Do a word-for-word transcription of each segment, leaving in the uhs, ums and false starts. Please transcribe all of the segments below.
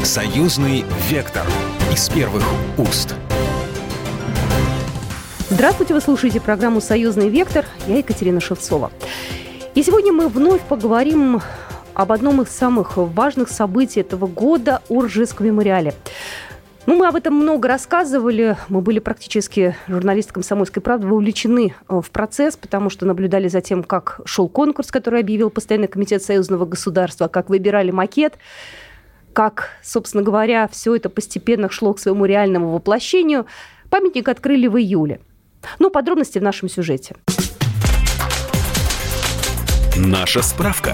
Союзный вектор из первых уст. Здравствуйте, вы слушаете программу «Союзный вектор». Я Екатерина Шевцова. И сегодня мы вновь поговорим об одном из самых важных событий этого года – о Ржевском мемориале. Ну, мы об этом много рассказывали. Мы были практически, журналисты «Комсомольской правды», вовлечены в процесс, потому что наблюдали за тем, как шел конкурс, который объявил Постоянный комитет союзного государства, как выбирали макет, как, собственно говоря, все это постепенно шло к своему реальному воплощению. Памятник открыли в июле. Ну, подробности в нашем сюжете. Наша справка.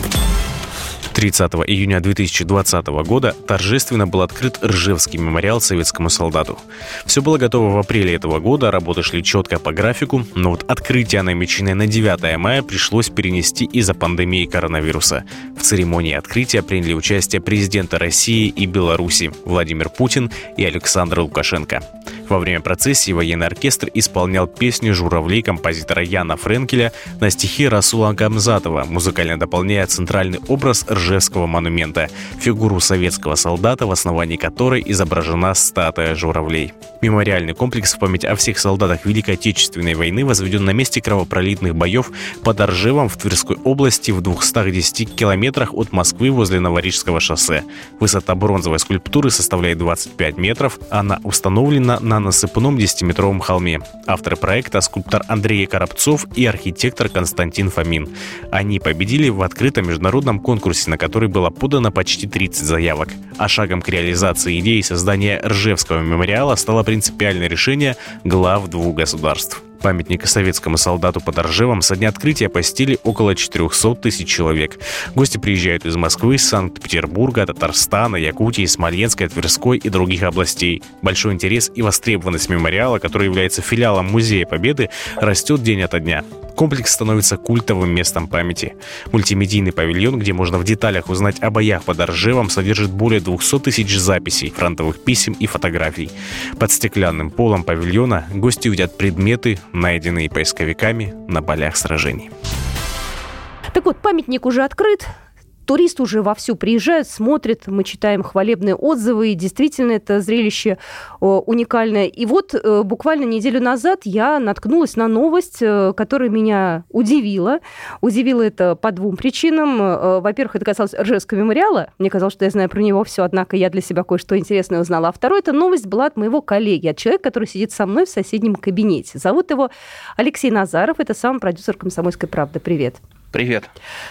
тридцатого июня две тысячи двадцатого года торжественно был открыт Ржевский мемориал советскому солдату. Все было готово в апреле этого года, работы шли четко по графику, но вот открытие, намеченное на девятое мая, пришлось перенести из-за пандемии коронавируса. В церемонии открытия приняли участие президенты России и Беларуси Владимир Путин и Александр Лукашенко. Во время процессии военный оркестр исполнял песню «Журавли» композитора Яна Френкеля на стихи Расула Гамзатова, музыкально дополняя центральный образ Ржевского монумента – фигуру советского солдата, в основании которой изображена статуя журавлей. Мемориальный комплекс в память о всех солдатах Великой Отечественной войны возведен на месте кровопролитных боев под Ржевом в Тверской области в двухстах десяти километрах от Москвы возле Новорижского шоссе. Высота бронзовой скульптуры составляет двадцать пять метров, она установлена на насыпном десятиметровом холме. Авторы проекта – скульптор Андрей Коробцов и архитектор Константин Фомин. Они победили в открытом международном конкурсе, на который было подано почти тридцать заявок. А шагом к реализации идеи создания Ржевского мемориала стало принципиальное решение глав двух государств. Памятник советскому солдату под Ржевом со дня открытия посетили около четыреста тысяч человек. Гости приезжают из Москвы, Санкт-Петербурга, Татарстана, Якутии, Смоленской, Тверской и других областей. Большой интерес и востребованность мемориала, который является филиалом Музея Победы, растет день ото дня. Комплекс становится культовым местом памяти. Мультимедийный павильон, где можно в деталях узнать о боях под Ржевом, содержит более двухсот тысяч записей, фронтовых писем и фотографий. Под стеклянным полом павильона гости увидят предметы, найденные поисковиками на полях сражений. Так вот, памятник уже открыт. Туристы уже вовсю приезжают, смотрят, мы читаем хвалебные отзывы, и действительно это зрелище о, уникальное. И вот э, буквально неделю назад я наткнулась на новость, э, которая меня удивила. Удивила это по двум причинам. Э, во-первых, это касалось Ржевского мемориала. Мне казалось, что я знаю про него все, однако я для себя кое-что интересное узнала. А второе, эта новость была от моего коллеги, от человека, который сидит со мной в соседнем кабинете. Зовут его Алексей Назаров, это сам продюсер «Комсомольской правды». Привет. Привет.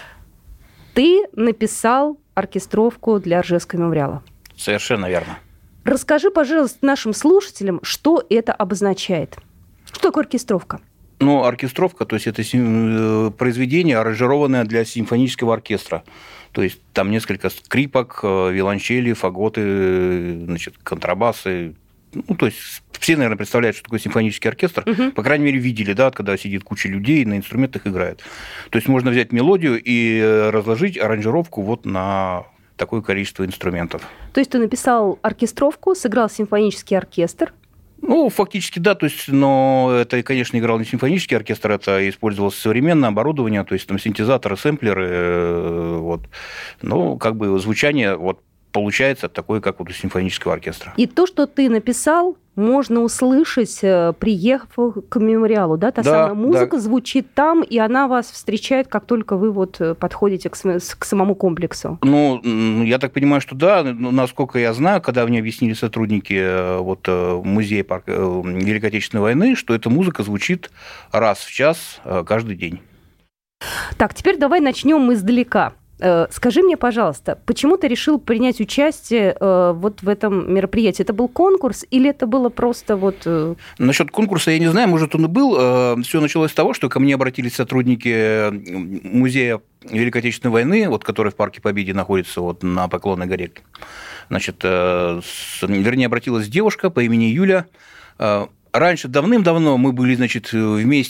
Ты написал оркестровку для Ржевского мемориала. Совершенно верно. Расскажи, пожалуйста, нашим слушателям, что это обозначает. Что такое оркестровка? Ну, оркестровка, то есть это произведение, аранжированное для симфонического оркестра. То есть там несколько скрипок, виолончели, фаготы, значит, контрабасы. Ну, то есть все, наверное, представляют, что такое симфонический оркестр. Uh-huh. По крайней мере, видели, да, когда сидит куча людей, на инструментах играет. То есть можно взять мелодию и разложить аранжировку вот на такое количество инструментов. То есть ты написал оркестровку, сыграл симфонический оркестр? Ну, фактически, да, то есть, но это, конечно, играл не симфонический оркестр, это использовалось современное оборудование, то есть там синтезаторы, сэмплеры, вот. Ну, как бы звучание вот получается такое, как вот у симфонического оркестра. И то, что ты написал, можно услышать, приехав к мемориалу, да? Та да, самая музыка да. звучит там, и она вас встречает, как только вы вот подходите к, к самому комплексу. Ну, я так понимаю, что да. Насколько я знаю, когда мне объяснили сотрудники вот, музея Великой Отечественной войны, что эта музыка звучит раз в час каждый день. Так, теперь давай начнем издалека. Скажи мне, пожалуйста, почему ты решил принять участие э, вот в этом мероприятии? Это был конкурс или это было просто вот... Э... Насчет конкурса я не знаю, может, он и был. Все началось с того, что ко мне обратились сотрудники музея Великой Отечественной войны, вот, который в Парке Победы находится вот, на Поклонной горе. Значит, э, с, вернее, обратилась девушка по имени Юля. Э, раньше, давным-давно мы были, значит, вместе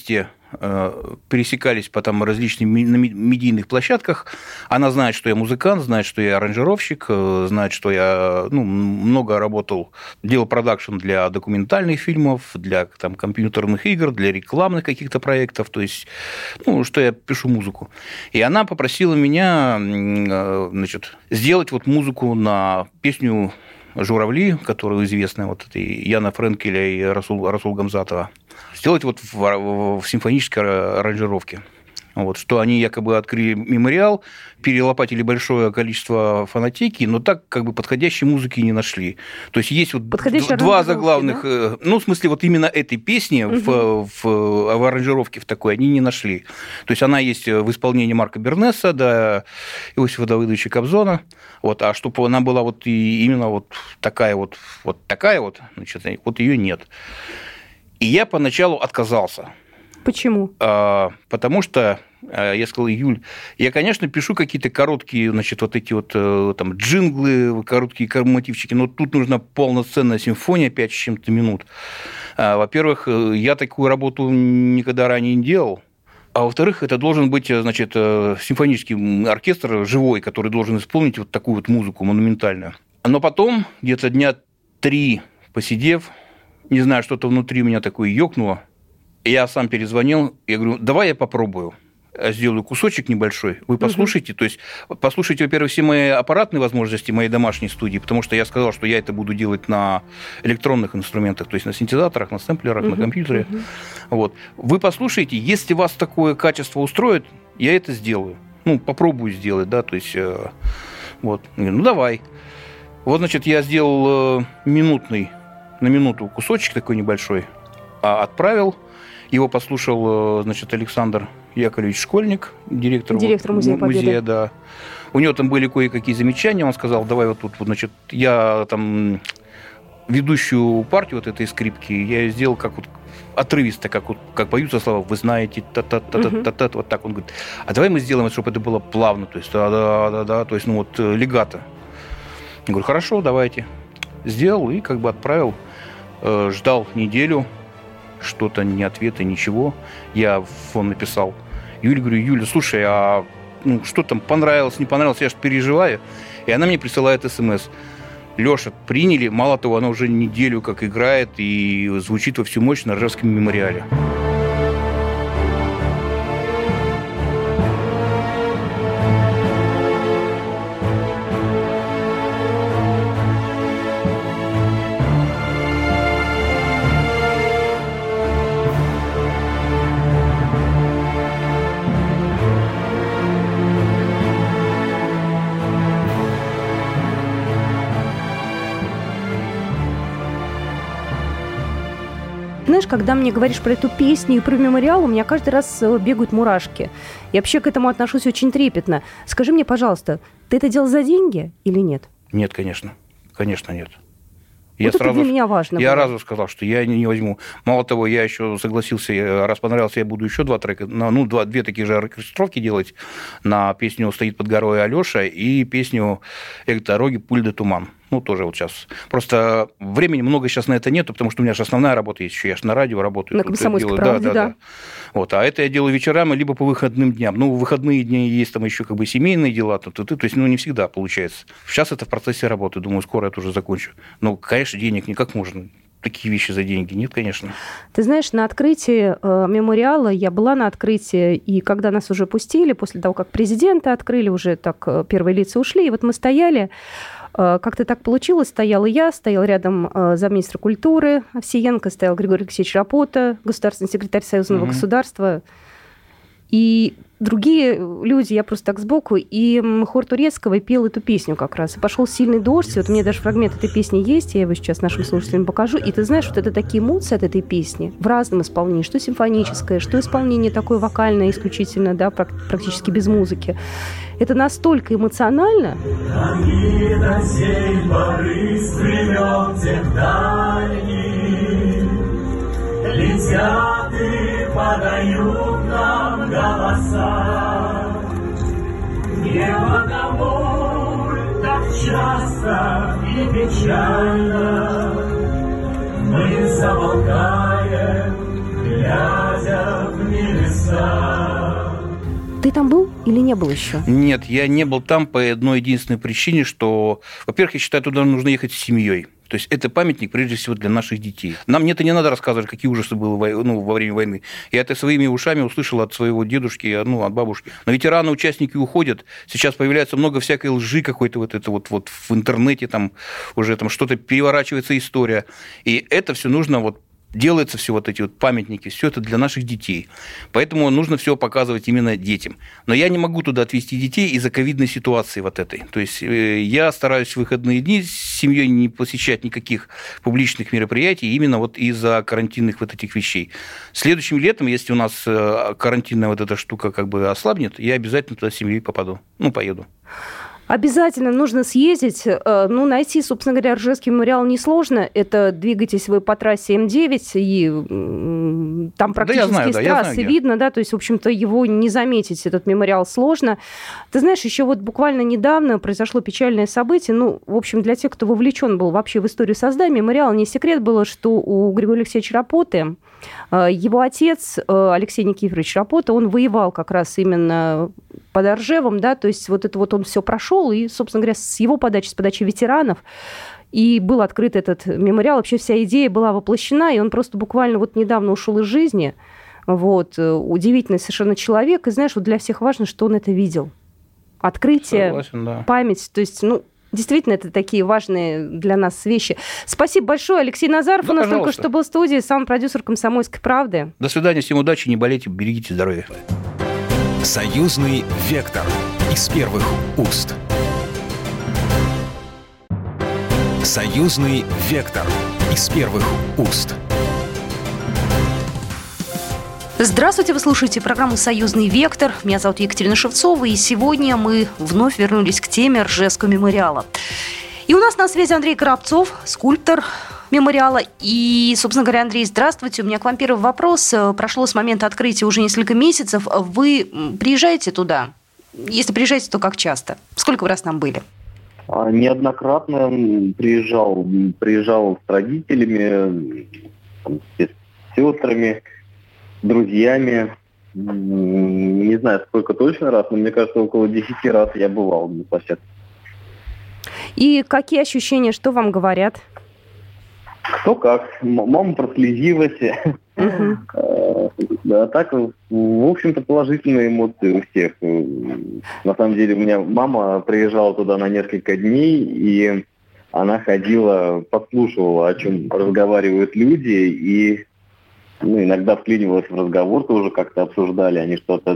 пересекались потом различных медийных площадках. Она знает, что я музыкант, знает, что я аранжировщик, знает, что я ну, много работал, делал продакшн для документальных фильмов, для там, компьютерных игр, для рекламных каких-то проектов, то есть, ну, что я пишу музыку. И она попросила меня, значит, сделать вот музыку на песню «Журавли», которая известная, вот этой Яна Френкеля и Расул, Расул Гамзатова, сделать вот в, в симфонической аранжировке. Вот, что они якобы открыли мемориал, перелопатили большое количество фонотеки, но так как бы подходящей музыки не нашли. То есть есть вот два заглавных, да? Ну, в смысле, вот именно этой песни угу. в, в, в аранжировке в такой они не нашли. То есть она есть в исполнении Марка Бернеса, да, Иосифа Давыдовича Кобзона, вот, а чтобы она была вот и именно вот такая вот, вот такая вот, значит, вот ее нет. И я поначалу отказался. Почему? А, потому что я сказал: Юль, я, конечно, пишу какие-то короткие, значит, вот эти вот там джинглы, короткие мотивчики, но тут нужна полноценная симфония, пять с чем-то минут. А, во-первых, я такую работу никогда ранее не делал. А во-вторых, это должен быть, значит, симфонический оркестр живой, который должен исполнить вот такую вот музыку монументальную. Но потом, где-то дня три посидев, не знаю, что-то внутри меня такое ёкнуло, я сам перезвонил, я говорю: давай я попробую. Я сделаю кусочек небольшой, вы послушайте. Угу. То есть, послушайте, во-первых, все мои аппаратные возможности моей домашней студии, потому что я сказал, что я это буду делать на электронных инструментах, то есть на синтезаторах, на сэмплерах, угу. на компьютере. Угу. Вот. Вы послушайте, если вас такое качество устроит, я это сделаю. Ну, попробую сделать, да, то есть, вот. Я говорю: ну, давай. Вот, значит, я сделал минутный, на минуту кусочек такой небольшой, отправил. Его послушал, значит, Александр Яковлевич Школьник, директор, директор музея, музея, да. У него там были кое-какие замечания. Он сказал: давай вот тут, вот, значит, я там ведущую партию вот этой скрипки я сделал как вот отрывисто, как вот как поются слова, вы знаете, та-та-та-та-та-та, вот так. Он говорит: а давай мы сделаем, чтобы это было плавно, то есть да-да-да, то есть ну вот легато. Я говорю: хорошо, давайте. Сделал и как бы отправил, ждал неделю. Что-то, ни ответа, ничего. Я в фон написал. Юле говорю: Юля, слушай, а ну, что там, понравилось, не понравилось, я же переживаю. И она мне присылает смс: Леша, приняли, мало того, она уже неделю как играет и звучит во всю мощь на Ржевском мемориале. Знаешь, когда мне говоришь про эту песню и про мемориал, у меня каждый раз бегают мурашки. Я вообще к этому отношусь очень трепетно. Скажи мне, пожалуйста, ты это делал за деньги или нет? Нет, конечно. Конечно, нет. Вот я это сразу, для меня важно. Я было. сразу сказал, что я не, не возьму. Мало того, я еще согласился, раз понравился, я буду еще два трека, ну, два, две такие же оркестровки делать на песню «Стоит под горой Алёша» и песню «Эх, дороги, пуль да туман». Ну, тоже вот сейчас. Просто времени много сейчас на это нету, потому что у меня же основная работа есть еще. Я же на радио работаю. На Комсомольской правде, да, да, да. Вот. А это я делаю вечерами, либо по выходным дням. Ну, в выходные дни есть там еще как бы семейные дела. То, то, то, то есть, ну, не всегда получается. Сейчас это в процессе работы. Думаю, скоро я тоже закончу. Но, конечно, денег никак можно. Такие вещи за деньги нет, конечно. Ты знаешь, на открытии э, мемориала я была на открытии, и когда нас уже пустили, после того, как президента открыли, уже так э, первые лица ушли, и вот мы стояли, э, как-то так получилось, стояла я, стоял рядом э, замминистра культуры Овсиенко, стоял Григорий Алексеевич Рапота, государственный секретарь Союзного mm-hmm. государства, и другие люди, я просто так сбоку, и хор Турецкого пел эту песню как раз. И пошел сильный дождь, вот у меня даже фрагмент этой песни есть, я его сейчас нашим слушателям покажу. И ты знаешь, вот это такие эмоции от этой песни в разном исполнении, что симфоническое, что исполнение такое вокальное исключительно, да, практически без музыки. Это настолько эмоционально. Летят и подают нам голоса. Небо домой так часто и печально. Мы замолкаем, глядя в небеса. голоса. Ты там был или не был еще? Нет, я не был там по одной единственной причине, что, во-первых, я считаю, туда нужно ехать с семьей. То есть это памятник, прежде всего, для наших детей. Нам это не надо рассказывать, какие ужасы были ну, во время войны. Я это своими ушами услышал от своего дедушки, ну, от бабушки. Но ветераны, участники уходят. Сейчас появляется много всякой лжи какой-то вот это вот, вот в интернете, там уже там что-то переворачивается история. И это все нужно вот делается все вот эти вот памятники, все это для наших детей. Поэтому нужно все показывать именно детям. Но я не могу туда отвезти детей из-за ковидной ситуации вот этой. То есть я стараюсь в выходные дни с семьей не посещать никаких публичных мероприятий именно вот из-за карантинных вот этих вещей. Следующим летом, если у нас карантинная вот эта штука как бы ослабнет, я обязательно туда с семьей попаду. Ну, поеду. Обязательно нужно съездить. Ну, найти, собственно говоря, Ржевский мемориал несложно. Это двигаетесь вы по трассе М девять, и там практически да, знаю, с да, трассы знаю, видно, да, то есть, в общем-то, его не заметить, этот мемориал, сложно. Ты знаешь, еще вот буквально недавно произошло печальное событие. Ну, в общем, для тех, кто вовлечен был вообще в историю создания мемориала, не секрет было, что у Григория Алексеевича Рапоты его отец Алексей Никифорович Рапота, он воевал как раз именно под Ржевом, да, то есть вот это вот он все прошел, и, собственно говоря, с его подачи, с подачи ветеранов, и был открыт этот мемориал, вообще вся идея была воплощена, и он просто буквально вот недавно ушел из жизни, вот, удивительный совершенно человек, и знаешь, вот для всех важно, что он это видел. Открытие, Согласен, да. Память, то есть, ну, действительно, это такие важные для нас вещи. Спасибо большое. Алексей Назаров да, у нас пожалуйста. Только что был в студии, сам продюсер «Комсомольской правды». До свидания, всем удачи, не болейте, берегите здоровья. Союзный вектор из первых уст. Союзный вектор из первых уст. Здравствуйте, вы слушаете программу «Союзный вектор». Меня зовут Екатерина Шевцова, и сегодня мы вновь вернулись к теме Ржевского мемориала. И у нас на связи Андрей Коробцов, скульптор мемориала. И, собственно говоря, Андрей, здравствуйте. У меня к вам первый вопрос. Прошло с момента открытия уже несколько месяцев. Вы приезжаете туда? Если приезжаете, то как часто? Сколько вы раз там были? Неоднократно приезжал. Приезжал с родителями, с сестрами, друзьями. Не знаю, сколько точно раз, но мне кажется, около десяти раз я бывал на площадке. И какие ощущения, что вам говорят? Кто как. Мама прослезилась. Uh-huh. А так, в общем-то, положительные эмоции у всех. На самом деле, у меня мама приезжала туда на несколько дней, и она ходила, подслушивала, о чем разговаривают люди, и ну, иногда вклинивалась в разговор, тоже как-то обсуждали они что-то.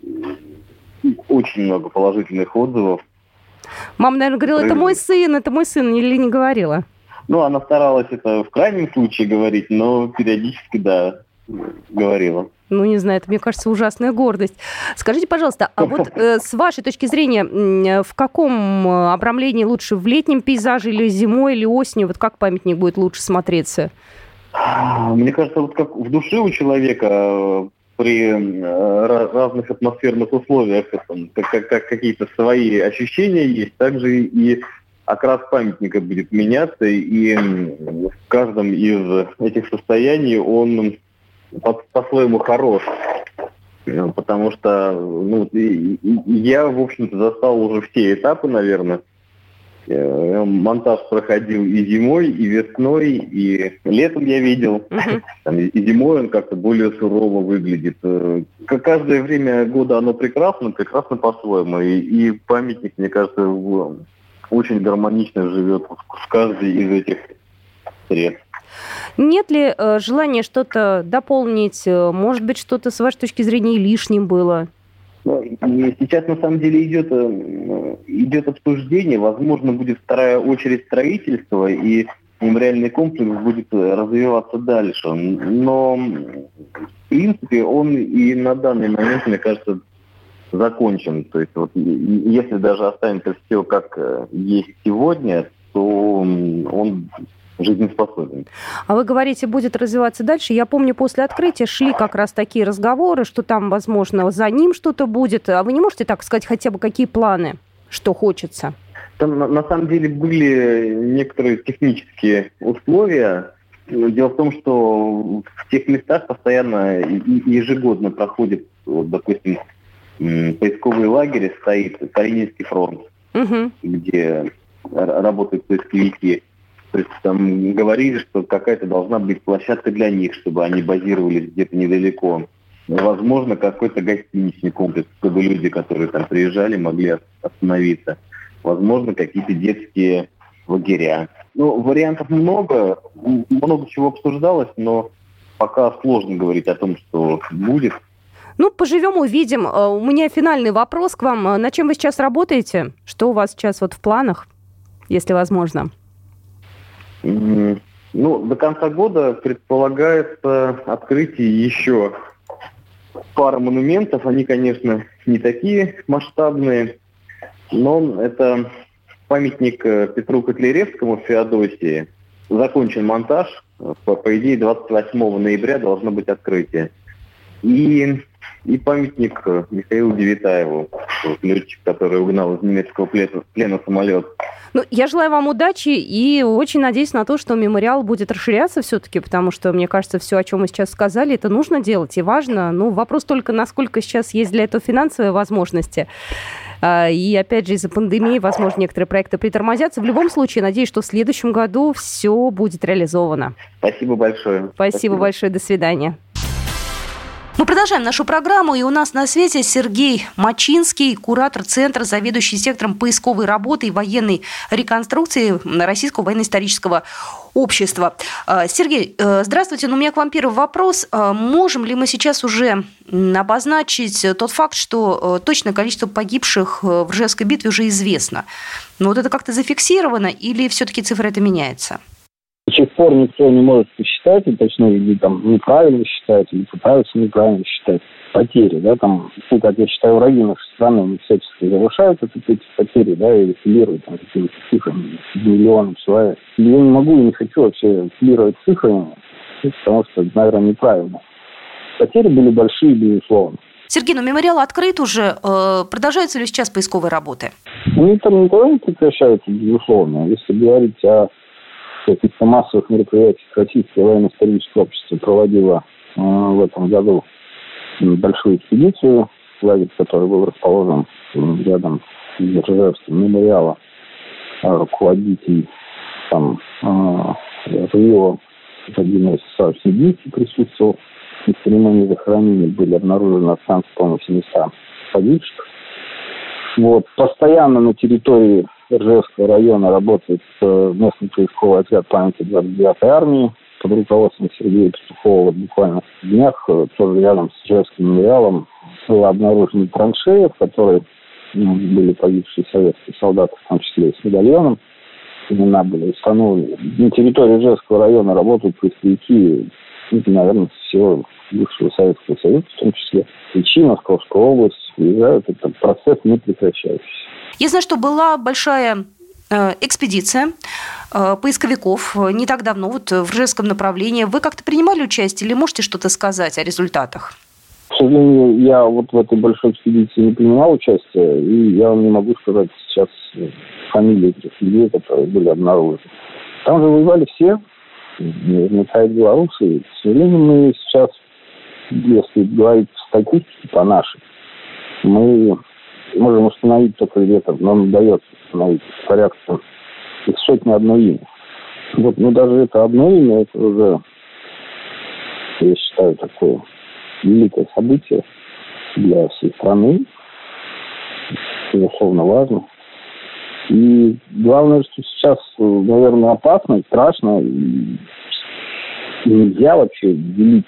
Очень много положительных отзывов. Мама, наверное, говорила, это мой сын, это мой сын, или не говорила? Ну, она старалась это в крайнем случае говорить, но периодически, да, говорила. Ну, не знаю, это, мне кажется, ужасная гордость. Скажите, пожалуйста, а вот э, с вашей точки зрения, в каком обрамлении лучше, в летнем пейзаже или зимой, или осенью? Вот как памятник будет лучше смотреться? Мне кажется, вот как в душе у человека при разных атмосферных условиях как, как, как какие-то свои ощущения есть, также и окрас памятника будет меняться, и в каждом из этих состояний он по- по-своему хорош. Потому что ну, я, в общем-то, застал уже все этапы, наверное. Монтаж проходил и зимой, и весной, и летом я видел. Uh-huh. Там, и зимой он как-то более сурово выглядит. Каждое время года оно прекрасно, прекрасно по-своему. И, и памятник, мне кажется, в, очень гармонично живет в каждой из этих сред. Нет ли э, желания что-то дополнить? Может быть, что-то, с вашей точки зрения, лишним было? Сейчас, на самом деле, идет, идет обсуждение. Возможно, будет вторая очередь строительства, и мемориальный комплекс будет развиваться дальше. Но, в принципе, он и на данный момент, мне кажется, закончен. То есть, вот, если даже останется все как есть сегодня, то он жизнеспособен. А вы говорите, будет развиваться дальше. Я помню, после открытия шли как раз такие разговоры, что там, возможно, за ним что-то будет. А вы не можете так сказать хотя бы, какие планы, что хочется? Там, на, на самом деле, были некоторые технические условия. Дело в том, что в тех местах постоянно и ежегодно проходят вот, допустим, поисковый лагерь стоит Калининский фронт, угу. где работают поисковики. То есть там говорили, что какая-то должна быть площадка для них, чтобы они базировались где-то недалеко. Возможно, какой-то гостиничный комплекс, чтобы люди, которые там приезжали, могли остановиться. Возможно, какие-то детские лагеря. Ну, вариантов много, много чего обсуждалось, но пока сложно говорить о том, что будет. Ну, поживем, увидим. У меня финальный вопрос к вам. На чем вы сейчас работаете? Что у вас сейчас вот в планах, если возможно? Mm-hmm. Ну, до конца года предполагается открытие еще пары монументов. Они, конечно, не такие масштабные, но это памятник Петру Котляревскому в Феодосии. Закончен монтаж. По, по идее, двадцать восьмого ноября должно быть открытие. И, и памятник Михаилу Девятаеву, летчик, который угнал из немецкого плена, плена самолет. Ну, я желаю вам удачи и очень надеюсь на то, что мемориал будет расширяться все-таки, потому что, мне кажется, все, о чем мы сейчас сказали, это нужно делать и важно. Ну, вопрос только, насколько сейчас есть для этого финансовые возможности. И, опять же, из-за пандемии, возможно, некоторые проекты притормозятся. В любом случае, надеюсь, что в следующем году все будет реализовано. Спасибо большое. Спасибо, Спасибо. большое. До свидания. Мы продолжаем нашу программу, и у нас на связи Сергей Мачинский, куратор Центра, заведующий сектором поисковой работы и военной реконструкции Российского военно-исторического общества. Сергей, здравствуйте. Ну, у меня к вам первый вопрос. Можем ли мы сейчас уже обозначить тот факт, что точное количество погибших в Ржевской битве уже известно? Но вот это как-то зафиксировано или все-таки цифра эта меняется? До сих пор никто не может посчитать, и точно или там неправильно считать, или пытаются неправильно считать потери, да, там, ну, как я считаю, враги нашей страны, они всячески завышают эти потери, да, и филируют там какими-то цифрами, миллионом человек. Я не могу и не хочу вообще филировать цифрами, потому что, наверное, неправильно. Потери были большие, безусловно. Сергей, ну мемориал открыт уже. Продолжаются ли сейчас поисковые работы? Они там никуда не прекращаются, безусловно. Если говорить о каких-то массовых мероприятиях, Российское военно-историческое общество проводило э, в этом году большую экспедицию, лагерь, который был расположен рядом с Ржевским мемориалом. Руководитель там э, Рыева, Владимир Вячеславович Мединский присутствовал. На церемонии захоронения были обнаружены останки, по-моему, семисот погибших. Вот. Постоянно на территории Ржевского района работает местный поисковый отряд памяти двадцать девятой армии под руководством Сергея Петухова. Вот буквально в днях тоже рядом с Ржевским мемориалом была обнаружена траншея, в которой ну, были погибшие советские солдаты, в том числе и с медальоном. Имена были установлены. На территории Ржевского района работают поисковики, наверное, всего бывшего Советского Союза, в том числе Ичи, Московская область. Приезжают, этот процесс не прекращающийся. Я знаю, что была большая э, экспедиция э, поисковиков не так давно вот в Ржевском направлении. Вы как-то принимали участие или можете что-то сказать о результатах? К сожалению, я вот в этой большой экспедиции не принимал участие, и я вам не могу сказать сейчас фамилии этих людей, которые были обнаружены. Там же воевали все, наверняка и белорусы. И, к сожалению, мы сейчас, если говорить статистики по нашей, мы можем установить только где-то, нам удается установить порядка из сотни одно имя. Вот, ну даже это одно имя, это уже, я считаю, такое великое событие для всей страны. Безусловно, важно. И главное, что сейчас, наверное, опасно, страшно, и нельзя вообще делить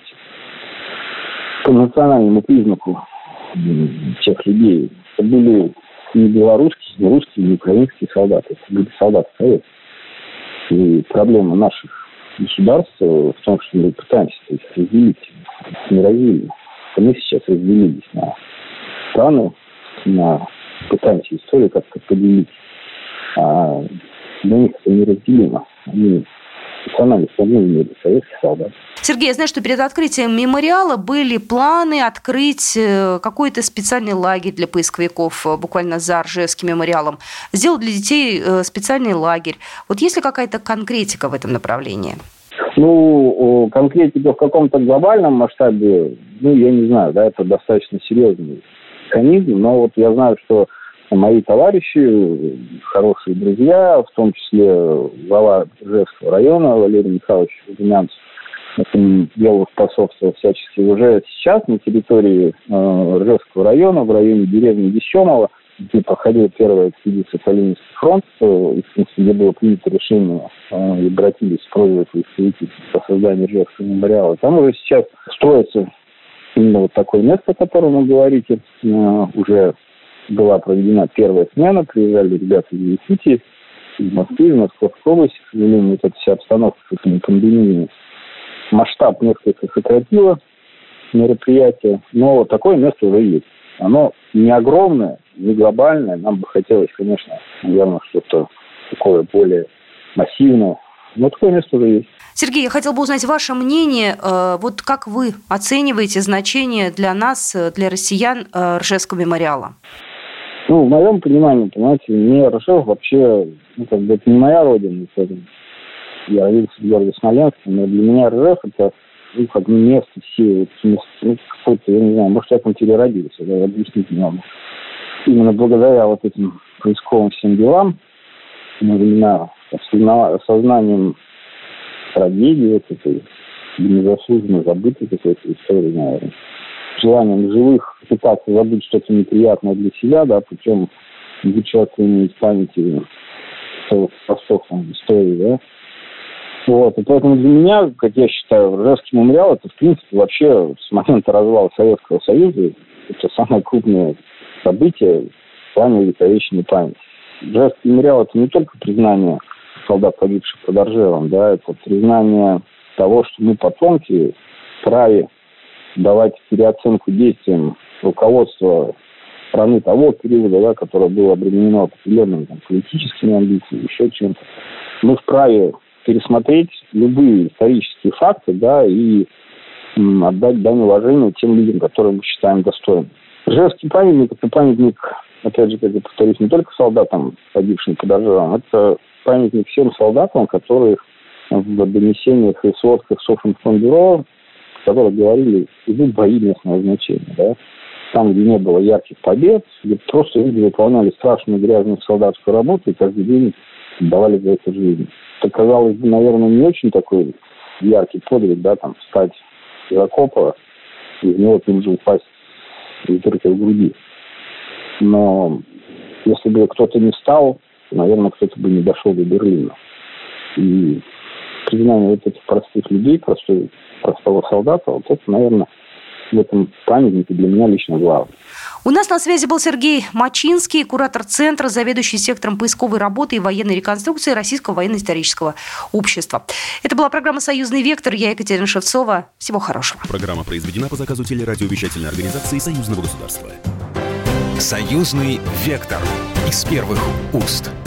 по национальному признаку тех людей. Это были не белорусские, не русские, не украинские солдаты. Это были солдаты советские. И проблема наших государств в том, что мы пытаемся их разделить. Не разделили. Мы сейчас разделились на страны, на пытаемся историю как-то поделить. А для них это неразделимо. Они национальных страны имели советских солдат. Сергей, я знаю, что перед открытием мемориала были планы открыть какой-то специальный лагерь для поисковиков, буквально за Ржевским мемориалом. Сделать для детей специальный лагерь. Вот есть ли какая-то конкретика в этом направлении? Ну, ну, конкретика в каком-то глобальном масштабе, ну, я не знаю, да, это достаточно серьезный механизм, но вот я знаю, что мои товарищи, хорошие друзья, в том числе глава Ржевского района Валерий Михайлович Румянцев, этому делу способствовал всячески. Уже сейчас на территории э, Ржевского района, в районе деревни Десемово, где проходила первая экспедиция по Ленинский фронт, э, где было принято решение э, и обратились с просьбой представителей по созданию Ржевского мемориала. Там уже сейчас строится именно вот такое место, о котором вы говорите. Э, уже была проведена первая смена, приезжали ребята из Якутии, из Москвы, из Московской области. К сожалению, вот эта вся обстановка с этими пандемиями масштаб несколько сократило мероприятие, но такое место уже есть. Оно не огромное, не глобальное. Нам бы хотелось, конечно, наверное, что-то такое более массивное. Но такое место уже есть. Сергей, я хотела бы узнать ваше мнение. Вот как вы оцениваете значение для нас, для россиян, Ржевского мемориала? Ну, в моем понимании, понимаете, мне Ржев вообще, ну, как бы это не моя родина. Это, я родился в городе Смоленске, но для меня Ржев это, ну, как место все, ну, какой-то, я не знаю, может, я там переродился, да, объяснить не могу. Именно благодаря вот этим поисковым всем делам, именно осознанием трагедии, вот этой незаслуженно забытой какой-то истории, наверное, желанием живых пытаться забыть что-то неприятное для себя, да, путем вычеркивания из памяти востоком истории, да. Вот, и поэтому для меня, как я считаю, Ржевский мемориал, это, в принципе, вообще с момента развала Советского Союза, это самое крупное событие в плане увековеченной памяти. Ржевский мемориал – это не только признание солдат, погибших под Ржевом, да, это признание того, что мы, потомки, вправе давать переоценку действиям руководства страны того периода, да, которое было обременено определенными там, политическими амбициями, еще чем-то. Мы вправе пересмотреть любые исторические факты, да, и м, отдать дань уважения тем людям, которые мы считаем достойными. Ржевский памятник – это памятник, опять же, как я повторюсь, не только солдатам, погибшим под Ржевом, это памятник всем солдатам, которые в донесениях и сводках Софинформбюро, которые говорили, идут бои местного значения, да. Там, где не было ярких побед, где просто люди выполняли страшную грязную солдатскую работу и каждый день давали за это жизнь. Это, казалось бы, наверное, не очень такой яркий подвиг, да, там, встать из окопа и в него тут же упасть из дырки в груди. Но если бы кто-то не встал, наверное, кто-то бы не дошел до Берлина. И признание вот этих простых людей, простой, простого солдата, вот это, наверное, в этом памятнике для меня лично главное. У нас на связи был Сергей Мачинский, куратор Центра, заведующий сектором поисковой работы и военной реконструкции Российского военно-исторического общества. Это была программа «Союзный вектор». Я Екатерина Шевцова. Всего хорошего. Программа произведена по заказу телерадиовещательной организации Союзного государства. «Союзный вектор» из первых уст.